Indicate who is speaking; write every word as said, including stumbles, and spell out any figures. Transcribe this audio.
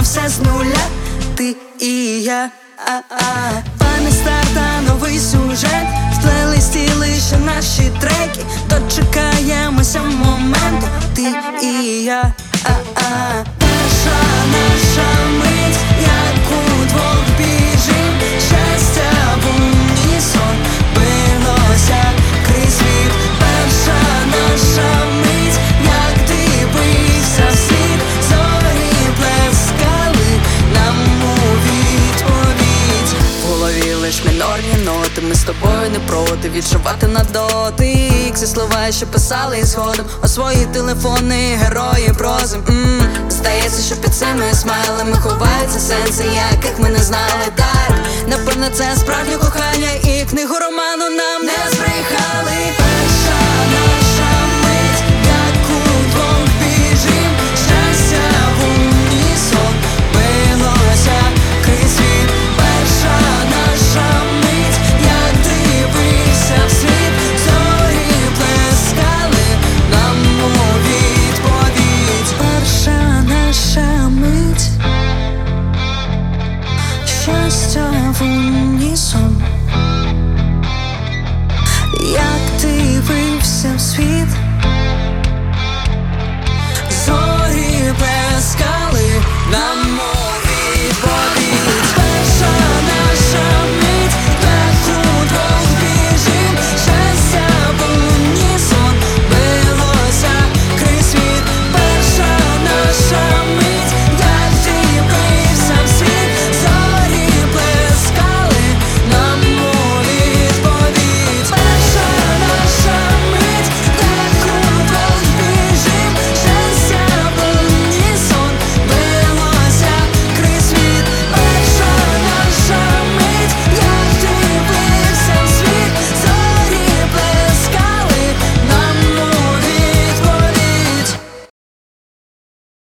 Speaker 1: все з нуля, ти і я. А-а. Пам'ять старта, новий сюжет, в плейлисті лише наші треки. Дочекаємося моменту, ти і я. А-а. Перша наша мить, як удвох біжим, щастя в унісон билося крізь світ. Перша наша мить, як дивився світ, зорі плескали нам у відповідь. В голові лиш мінорні ноти, ми з тобою не проти відчувати на дотик всі слова, що писали згодом у свої телефони, герої прози. М-м. Здається, що під цими смайлами ховаються сенси, яких ми не знали. Так, напевно, це справжнє кохання, і книгу роману нам не збрехали. Перша наша мить, як удвох біжим, щастя в унісон билося крізь світ. Перша наша мить, як дивився в світ, зорі плескали нам у відповідь. Перша наша мить, щастя в унісон